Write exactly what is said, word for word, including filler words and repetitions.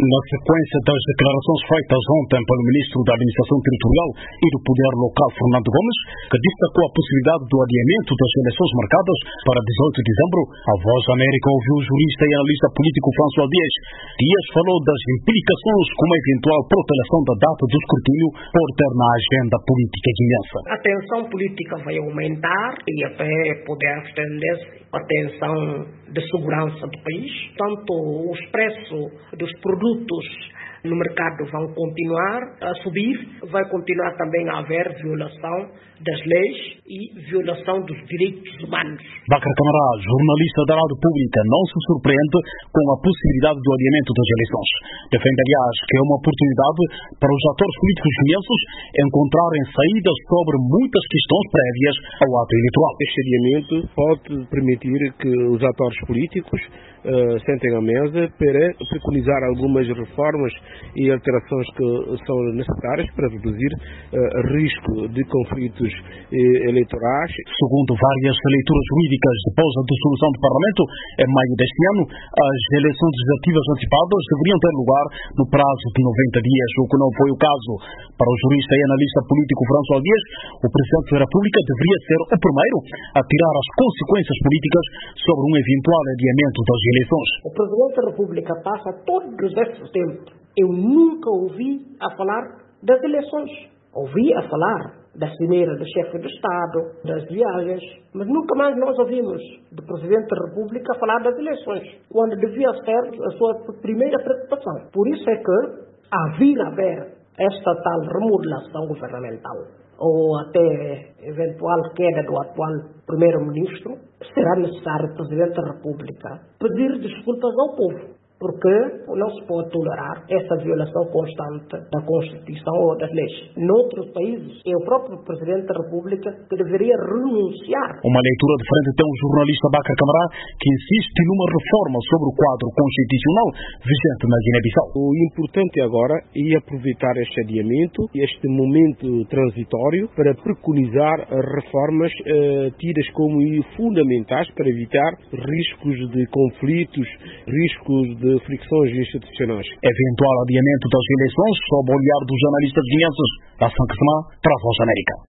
Na sequência das declarações feitas ontem pelo ministro da Administração Territorial e do Poder Local, Fernando Gomes, que destacou a possibilidade do adiamento das eleições marcadas para dezoito de dezembro, a Voz da América ouviu o jurista e analista político François Dias. Dias falou das implicações com uma eventual protelação da data do escrutínio por ter na agenda política guineense. A tensão política vai aumentar e até poder estender-se a tensão de segurança do país. Tanto os preços dos produtos no mercado vão continuar a subir, vai continuar também a haver violação das leis e violação dos direitos humanos. Bacra Camará, jornalista da Rádio Pública, não se surpreende com a possibilidade do adiamento das eleições. Defende, aliás, que é uma oportunidade para os atores políticos guineenses encontrarem saídas sobre muitas questões prévias ao ato eleitoral. Este adiamento pode permitir que os atores políticos uh, sentem à mesa para preconizar algumas reformas e alterações que são necessárias para reduzir uh, risco de conflitos uh, eleitorais. Segundo várias leituras jurídicas, depois da dissolução do Parlamento, em maio deste ano, as eleições legislativas antecipadas deveriam ter lugar no prazo de noventa dias, o que não foi o caso. Para o jurista e analista político François Dias, o Presidente da República deveria ser o primeiro a tirar as consequências políticas sobre um eventual adiamento das eleições. O Presidente da República passa todo esse tempo. Eu nunca ouvi a falar das eleições. Ouvi a falar da cimeira do chefe do Estado, das viagens, mas nunca mais nós ouvimos do Presidente da República falar das eleições, quando devia ser a sua primeira preocupação. Por isso é que, a vir a ver esta tal remodelação governamental, ou até eventual queda do atual Primeiro-Ministro, será necessário o Presidente da República pedir desculpas ao povo, porque não se pode tolerar essa violação constante da Constituição ou das leis. Noutros países, é o próprio Presidente da República que deveria renunciar. Uma leitura diferente tem o jornalista Bacra Camará, que insiste numa reforma sobre o quadro constitucional vigente na Guiné-Bissau. O importante agora é aproveitar este adiamento, este momento transitório, para preconizar reformas eh, tidas como fundamentais para evitar riscos de conflitos, riscos de de fricções institucionais. Eventual adiamento das eleições sob o olhar dos jornalistas guineenses. Da São Tomé para a Voz da América.